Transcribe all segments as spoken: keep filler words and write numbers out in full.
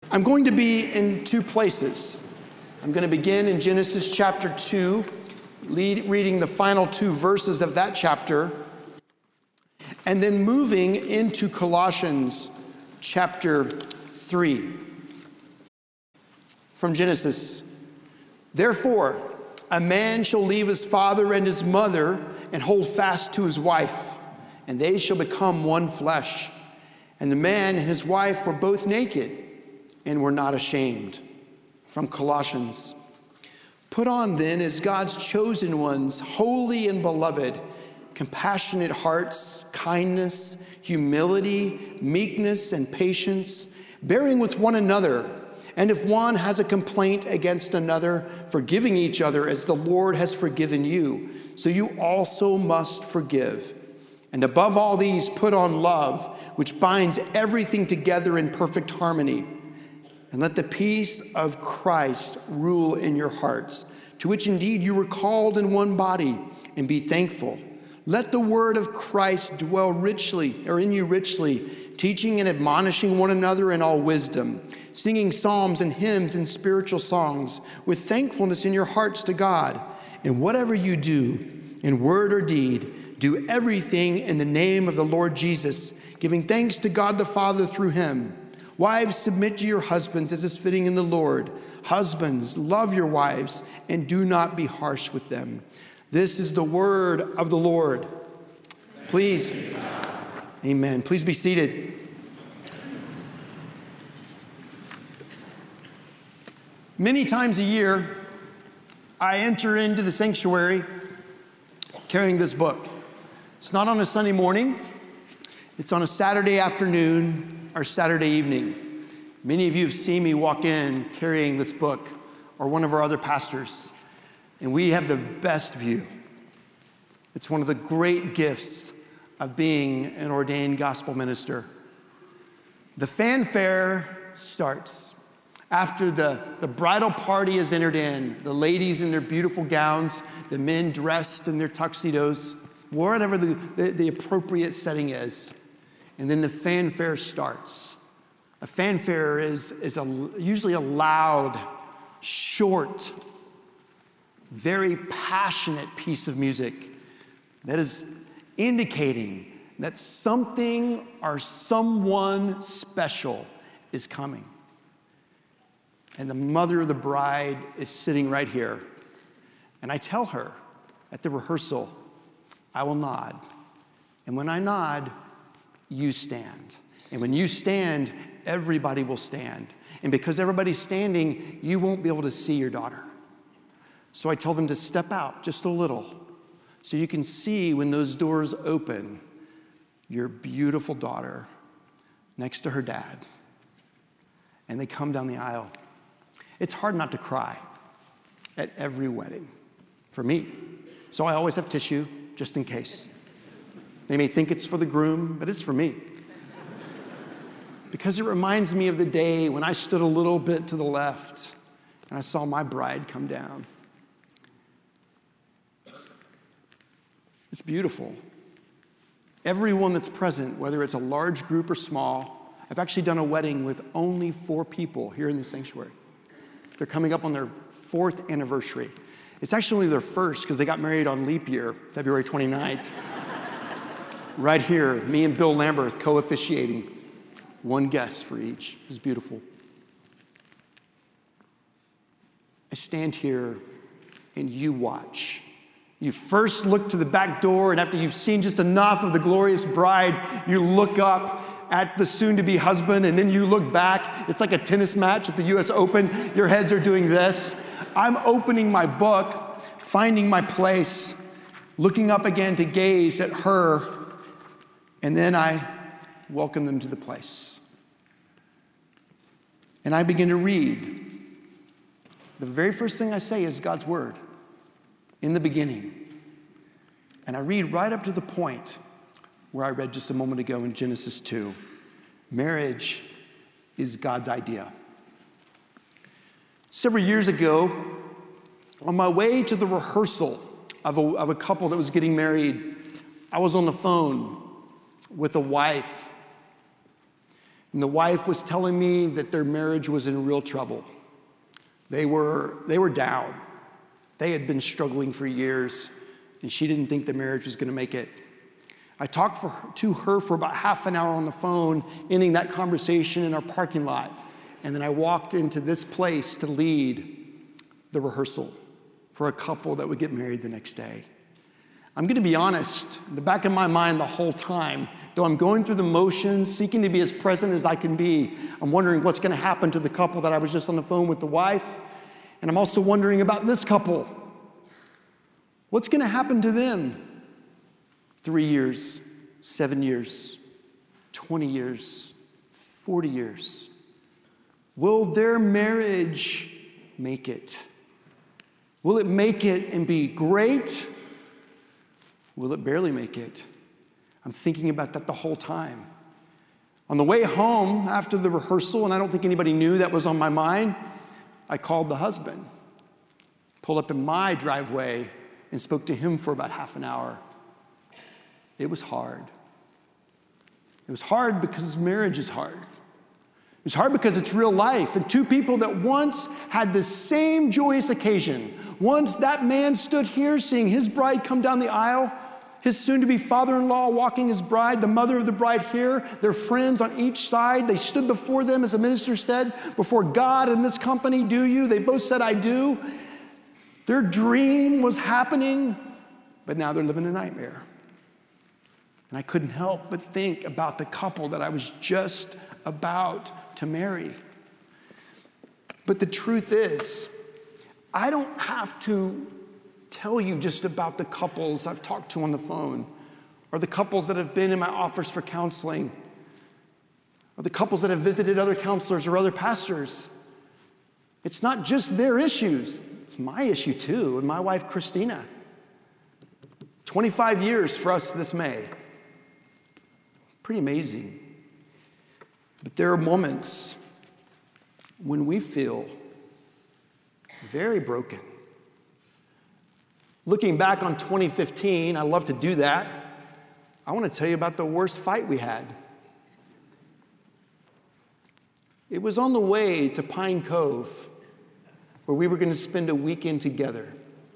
I'm going to be in two places. I'm going to begin in Genesis chapter two, lead, reading the final two verses of that chapter, and then moving into Colossians chapter three. From Genesis, therefore, a man shall leave his father and his mother and hold fast to his wife, and they shall become one flesh. And the man and his wife were both naked and were not ashamed. From Colossians, put on then as God's chosen ones, holy and beloved, compassionate hearts, kindness, humility, meekness, and patience, bearing with one another. And if one has a complaint against another, forgiving each other as the Lord has forgiven you, so you also must forgive. And above all these, put on love, which binds everything together in perfect harmony. And let the peace of Christ rule in your hearts, to which indeed you were called in one body, and be thankful. Let the word of Christ dwell richly, or in you richly, teaching and admonishing one another in all wisdom, singing psalms and hymns and spiritual songs with thankfulness in your hearts to God. And whatever you do, in word or deed, do everything in the name of the Lord Jesus, giving thanks to God the Father through him. Wives, submit to your husbands as is fitting in the Lord. Husbands, love your wives and do not be harsh with them. This is the word of the Lord. Please, amen. Please be seated. Many times a year, I enter into the sanctuary carrying this book. It's not on a Sunday morning. It's on a Saturday afternoon or Saturday evening. Many of you have seen me walk in carrying this book, or one of our other pastors, and we have the best view. It's one of the great gifts of being an ordained gospel minister. The fanfare starts. After the, the bridal party is entered in, the ladies in their beautiful gowns, the men dressed in their tuxedos, whatever the, the, the appropriate setting is. And then the fanfare starts. A fanfare is, is a, usually a loud, short, very passionate piece of music that is indicating that something or someone special is coming. And the mother of the bride is sitting right here. And I tell her at the rehearsal, I will nod. And when I nod, you stand. And when you stand, everybody will stand. And because everybody's standing, you won't be able to see your daughter. So I tell them to step out just a little so you can see when those doors open, your beautiful daughter next to her dad. And they come down the aisle. It's hard not to cry at every wedding for me. So I always have tissue just in case. They may think it's for the groom, but it's for me. Because it reminds me of the day when I stood a little bit to the left and I saw my bride come down. It's beautiful. Everyone that's present, whether it's a large group or small, I've actually done a wedding with only four people here in the sanctuary. They're coming up on their fourth anniversary. It's actually only their first because they got married on leap year, February twenty-ninth. Right here, me and Bill Lamberth co-officiating. One guest for each. It was beautiful. I stand here and you watch. You first look to the back door, and after you've seen just enough of the glorious bride, you look up at the soon-to-be husband, and then you look back. It's like a tennis match at the U S Open. Your heads are doing this. I'm opening my book, finding my place, looking up again to gaze at her, and then I welcome them to the place. And I begin to read. The very first thing I say is God's word. In the beginning. And I read right up to the point where I read just a moment ago in Genesis two. Marriage is God's idea. Several years ago, on my way to the rehearsal of a, of a couple that was getting married, I was on the phone with a wife. And the wife was telling me that their marriage was in real trouble. They were, they were down. They had been struggling for years, and she didn't think the marriage was going to make it. I talked for her, to her for about half an hour on the phone, ending that conversation in our parking lot. And then I walked into this place to lead the rehearsal for a couple that would get married the next day. I'm going to be honest, in the back of my mind the whole time, though I'm going through the motions, seeking to be as present as I can be, I'm wondering what's going to happen to the couple that I was just on the phone with, the wife. And I'm also wondering about this couple. What's going to happen to them? Three years, seven years, twenty years, forty years. Will their marriage make it? Will it make it and be great? Will it barely make it? I'm thinking about that the whole time. On the way home after the rehearsal, and I don't think anybody knew that was on my mind, I called the husband, pulled up in my driveway, and spoke to him for about half an hour. It was hard. It was hard because marriage is hard. It was hard because it's real life. And two people that once had the same joyous occasion. Once that man stood here seeing his bride come down the aisle, his soon-to-be father-in-law walking his bride, the mother of the bride here, their friends on each side. They stood before them, as a minister said, before God and this company, do you? They both said, I do. Their dream was happening, but now they're living a nightmare. And I couldn't help but think about the couple that I was just about to marry. But the truth is, I don't have to tell you just about the couples I've talked to on the phone, or the couples that have been in my office for counseling, or the couples that have visited other counselors or other pastors. It's not just their issues, it's my issue too, and my wife, Christina. twenty-five years for us this May. Pretty amazing. But there are moments when we feel very broken. Looking back on twenty fifteen, I love to do that. I want to tell you about the worst fight we had. It was on the way to Pine Cove, where we were going to spend a weekend together.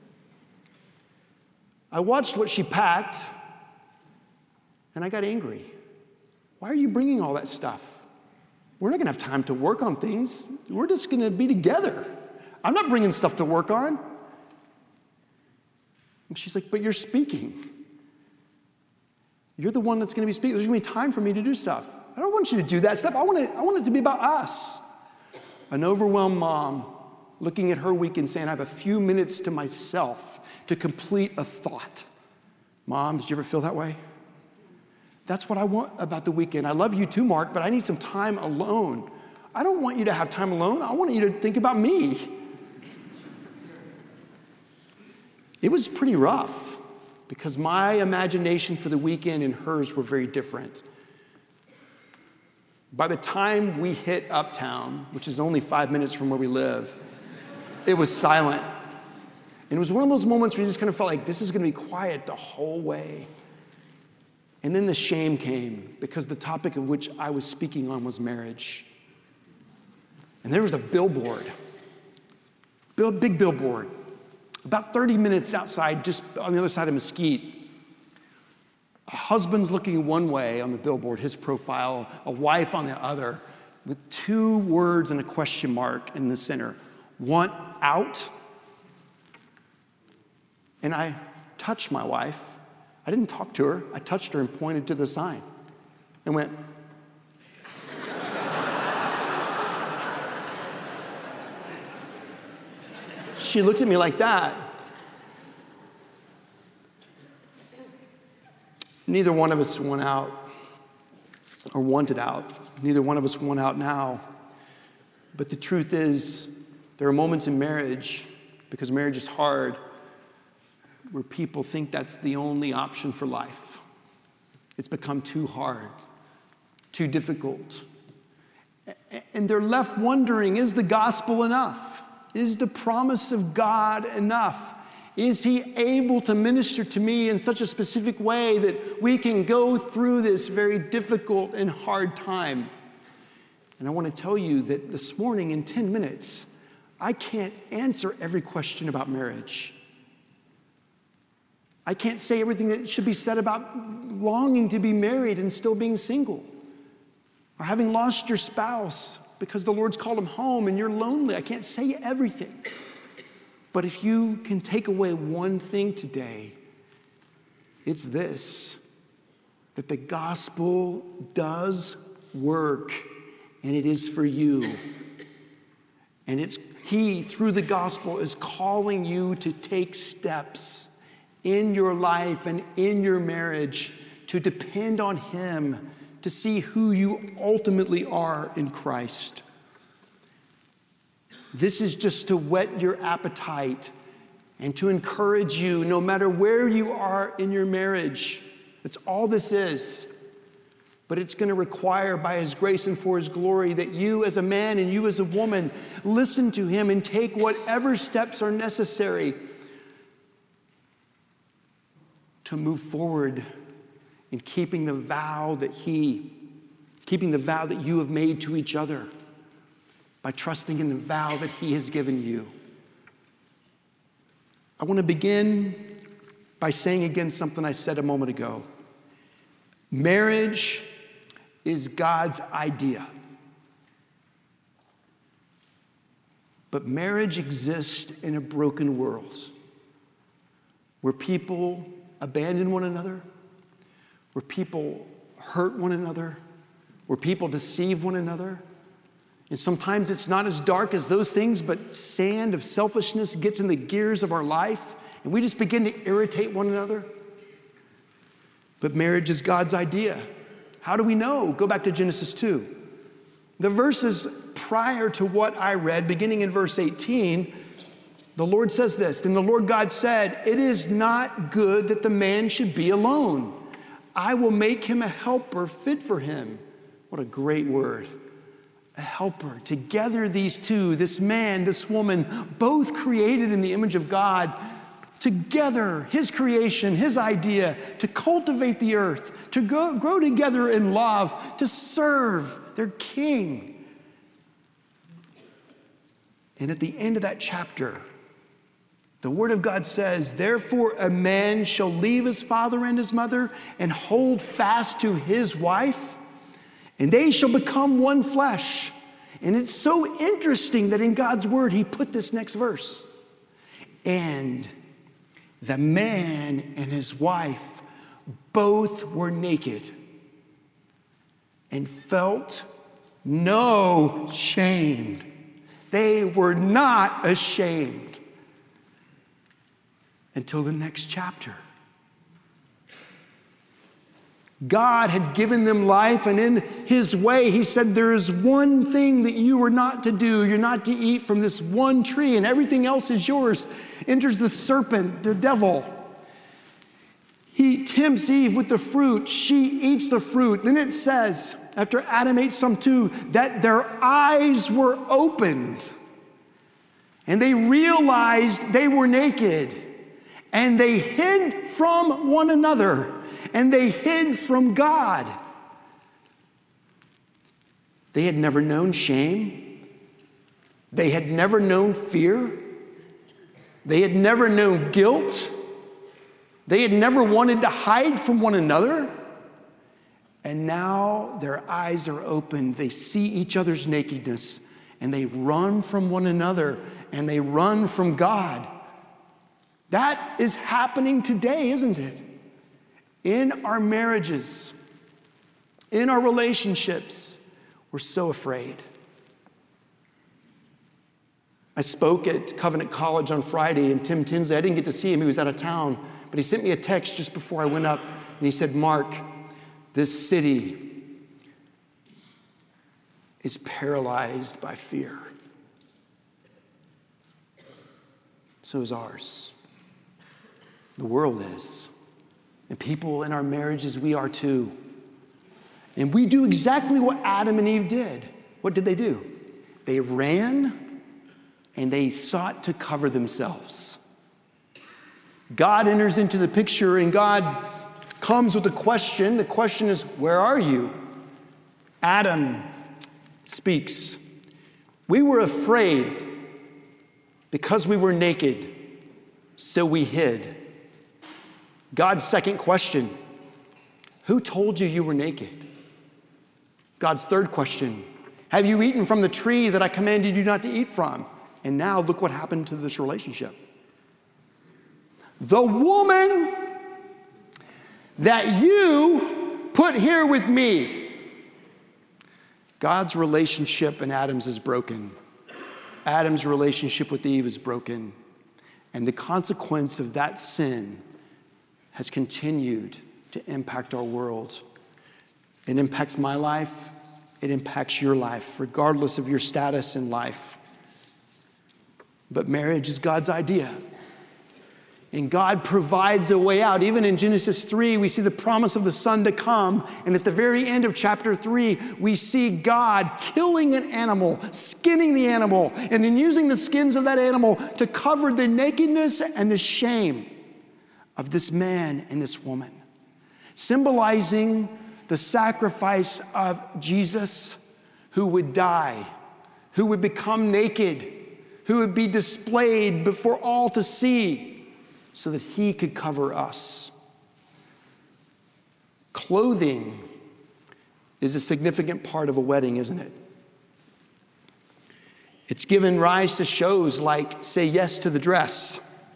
I watched what she packed, and I got angry. Why are you bringing all that stuff? We're not going to have time to work on things. We're just going to be together. I'm not bringing stuff to work on. And she's like, but you're speaking. You're the one that's going to be speaking. There's going to be time for me to do stuff. I don't want you to do that stuff. I want it, I want it to be about us. An overwhelmed mom looking at her weekend saying, I have a few minutes to myself to complete a thought. Mom, did you ever feel that way? That's what I want about the weekend. I love you too, Mark, but I need some time alone. I don't want you to have time alone. I want you to think about me. It was pretty rough because my imagination for the weekend and hers were very different. By the time we hit Uptown, which is only five minutes from where we live, it was silent. And it was one of those moments where you just kind of felt like this is going to be quiet the whole way. And then the shame came because the topic of which I was speaking on was marriage. And there was a billboard, big billboard, about thirty minutes outside, just on the other side of Mesquite. A husband's looking one way on the billboard, his profile, a wife on the other, with two words and a question mark in the center. Want out? And I touched my wife. I didn't talk to her. I touched her and pointed to the sign and went, she looked at me like that. Neither one of us went out or wanted out. Neither one of us want out now. But the truth is, there are moments in marriage, because marriage is hard, where people think that's the only option for life. It's become too hard, too difficult. And they're left wondering, is the gospel enough? Is the promise of God enough? Is he able to minister to me in such a specific way that we can go through this very difficult and hard time? And I want to tell you that this morning in ten minutes, I can't answer every question about marriage. I can't say everything that should be said about longing to be married and still being single, or having lost your spouse because the Lord's called him home and you're lonely. I can't say everything. But if you can take away one thing today, it's this, that the gospel does work, and it is for you. And it's he, through the gospel, is calling you to take steps in your life and in your marriage to depend on him to see who you ultimately are in Christ. This is just to whet your appetite and to encourage you, no matter where you are in your marriage. That's all this is. But it's going to require, by his grace and for his glory, that you as a man and you as a woman listen to him and take whatever steps are necessary to move forward in keeping the vow that he, keeping the vow that you have made to each other by trusting in the vow that he has given you. I want to begin by saying again something I said a moment ago. Marriage is God's idea. But marriage exists in a broken world where people abandon one another, where people hurt one another, where people deceive one another. And sometimes it's not as dark as those things, but sand of selfishness gets in the gears of our life, and we just begin to irritate one another. But marriage is God's idea. How do we know? Go back to Genesis two. The verses prior to what I read, beginning in verse eighteen, the Lord says this, "Then the Lord God said, 'It is not good that the man should be alone. I will make him a helper fit for him.'" What a great word. A helper. Together these two, this man, this woman, both created in the image of God, together, his creation, his idea, to cultivate the earth, to go, grow together in love, to serve their king. And at the end of that chapter, the word of God says, "Therefore a man shall leave his father and his mother and hold fast to his wife, and they shall become one flesh." And it's so interesting that in God's word, he put this next verse. "And the man and his wife both were naked and felt no shame." They were not ashamed until the next chapter. God had given them life, and in his way, he said, there is one thing that you are not to do. You're not to eat from this one tree, and everything else is yours. Enters the serpent, the devil. He tempts Eve with the fruit. She eats the fruit. Then it says, after Adam ate some too, that their eyes were opened, and they realized they were naked, and they hid from one another. And they hid from God. They had never known shame. They had never known fear. They had never known guilt. They had never wanted to hide from one another. And now their eyes are open. They see each other's nakedness, and they run from one another, and they run from God. That is happening today, isn't it? In our marriages, in our relationships, we're so afraid. I spoke at Covenant College on Friday, and Tim Tinsley, I didn't get to see him, he was out of town, but he sent me a text just before I went up, and he said, "Mark, this city is paralyzed by fear." So is ours. The world is. And people in our marriages, we are too. And we do exactly what Adam and Eve did. What did they do? They ran and they sought to cover themselves. God enters into the picture, and God comes with a question. The question is, where are you? Adam speaks. We were afraid because we were naked, so we hid. God's second question, who told you you were naked? God's third question, have you eaten from the tree that I commanded you not to eat from? And now look what happened to this relationship. The woman that you put here with me. God's relationship and Adam's is broken. Adam's relationship with Eve is broken. And the consequence of that sin has continued to impact our world. It impacts my life. It impacts your life, regardless of your status in life. But marriage is God's idea. And God provides a way out. Even in Genesis three, we see the promise of the Son to come. And at the very end of chapter three, we see God killing an animal, skinning the animal, and then using the skins of that animal to cover the nakedness and the shame of this man and this woman, symbolizing the sacrifice of Jesus, who would die, who would become naked, who would be displayed before all to see, so that he could cover us. Clothing is a significant part of a wedding, isn't it? It's given rise to shows like Say Yes to the Dress.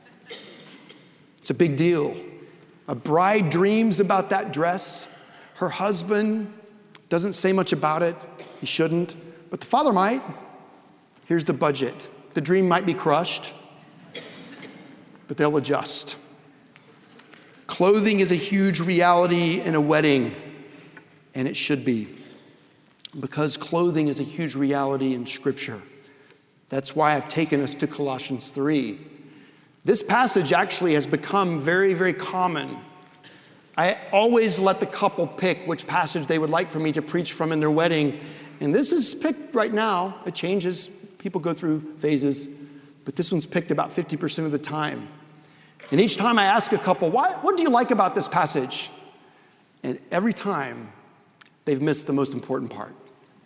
It's a big deal. A bride dreams about that dress. Her husband doesn't say much about it. He shouldn't, but the father might. Here's the budget. The dream might be crushed, but they'll adjust. Clothing is a huge reality in a wedding, and it should be, because clothing is a huge reality in Scripture. That's why I've taken us to Colossians three. This passage actually has become very, very common. I always let the couple pick which passage they would like for me to preach from in their wedding, and this is picked right now. It changes. People go through phases. But this one's picked about fifty percent of the time. And each time I ask a couple, Why, what do you like about this passage? And every time, they've missed the most important part.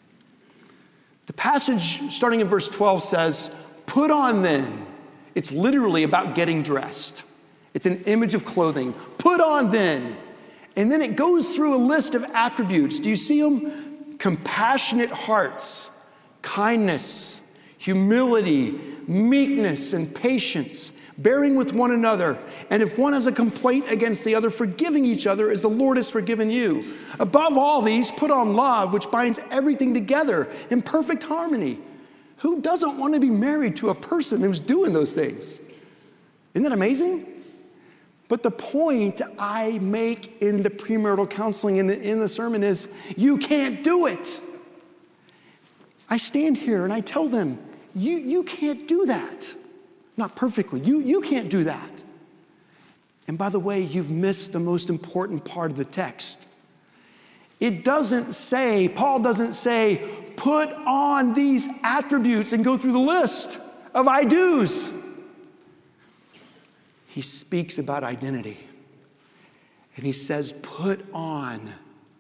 The passage, starting in verse twelve, says, put on then. It's literally about getting dressed. It's an image of clothing. Put on then. And then it goes through a list of attributes. Do you see them? Compassionate hearts, kindness, humility, meekness, and patience, bearing with one another. And if one has a complaint against the other, forgiving each other as the Lord has forgiven you. Above all these, put on love, which binds everything together in perfect harmony. Who doesn't want to be married to a person who's doing those things? Isn't that amazing? But the point I make in the premarital counseling in the, in the sermon is, you can't do it. I stand here and I tell them, You, you can't do that. Not perfectly. You, you can't do that. And by the way, you've missed the most important part of the text. It doesn't say, Paul doesn't say, put on these attributes and go through the list of I do's. He speaks about identity. And he says, put on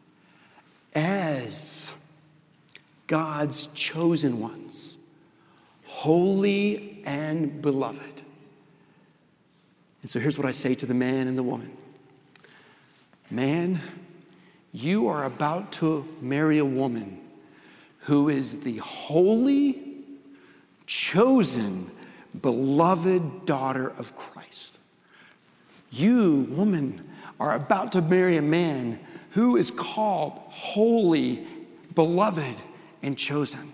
as God's chosen ones, holy and beloved. And so here's what I say to the man and the woman. Man, you are about to marry a woman who is the holy, chosen, beloved daughter of Christ. You, woman, are about to marry a man who is called holy, beloved, and chosen.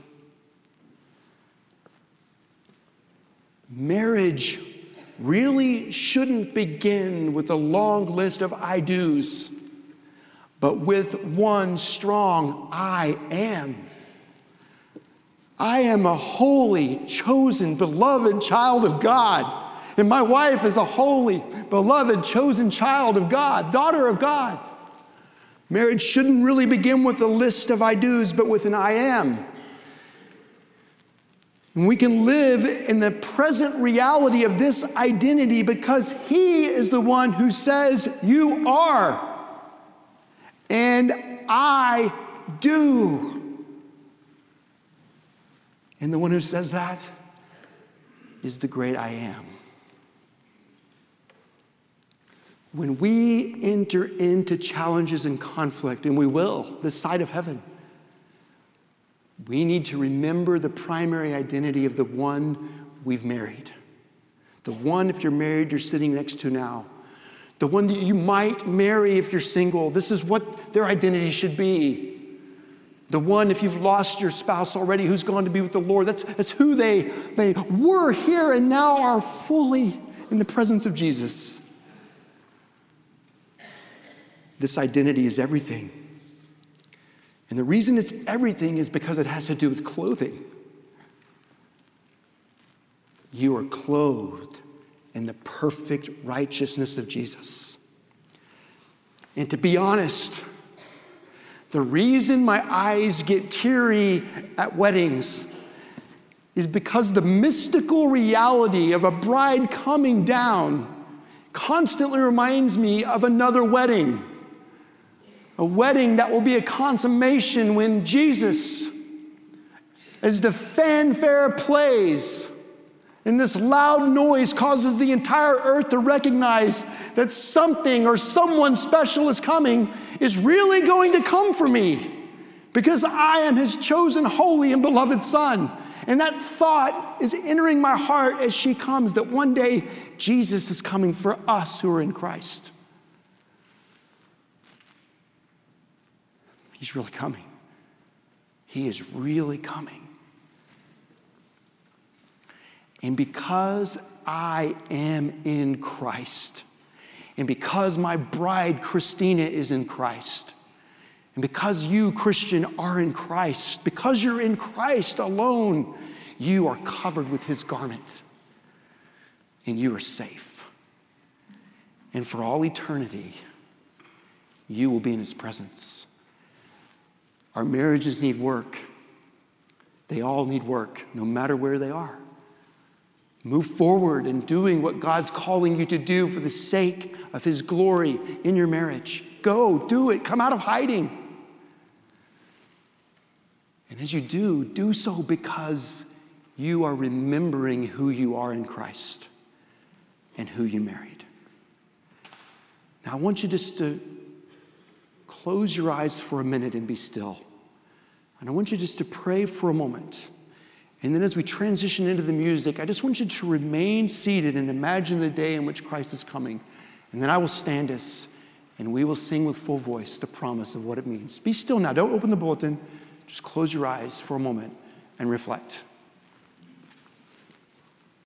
Marriage really shouldn't begin with a long list of I do's, but with one strong I am. I am a holy, chosen, beloved child of God. And my wife is a holy, beloved, chosen child of God, daughter of God. Marriage shouldn't really begin with a list of I do's, but with an I am. And we can live in the present reality of this identity because He is the one who says, you are. And I do. And the one who says that is the great I am. When we enter into challenges and conflict, and we will, this side of heaven, we need to remember the primary identity of the one we've married. The one, if you're married, you're sitting next to now. The one that you might marry if you're single. This is what their identity should be. The one, if you've lost your spouse already, who's gone to be with the Lord. That's, that's who they, they were here and now are fully in the presence of Jesus. This identity is everything. And the reason it's everything is because it has to do with clothing. You are clothed in the perfect righteousness of Jesus. And to be honest, the reason my eyes get teary at weddings is because the mystical reality of a bride coming down constantly reminds me of another wedding. A wedding that will be a consummation when Jesus, as the fanfare plays, and this loud noise causes the entire earth to recognize that something or someone special is coming, is really going to come for me because I am his chosen, holy, and beloved son. And that thought is entering my heart as she comes, that one day Jesus is coming for us who are in Christ. He's really coming. He is really coming. And because I am in Christ, and because my bride, Christina, is in Christ, and because you, Christian, are in Christ, because you're in Christ alone, you are covered with his garment, and you are safe. And for all eternity, you will be in his presence. Our marriages need work. They all need work, no matter where they are. Move forward in doing what God's calling you to do for the sake of his glory in your marriage. Go, do it. Come out of hiding. And as you do, do so because you are remembering who you are in Christ and who you married. Now, I want you just to close your eyes for a minute and be still. And I want you just to pray for a moment. And then as we transition into the music, I just want you to remain seated and imagine the day in which Christ is coming. And then I will stand us, and we will sing with full voice the promise of what it means. Be still now. Don't open the bulletin. Just close your eyes for a moment and reflect.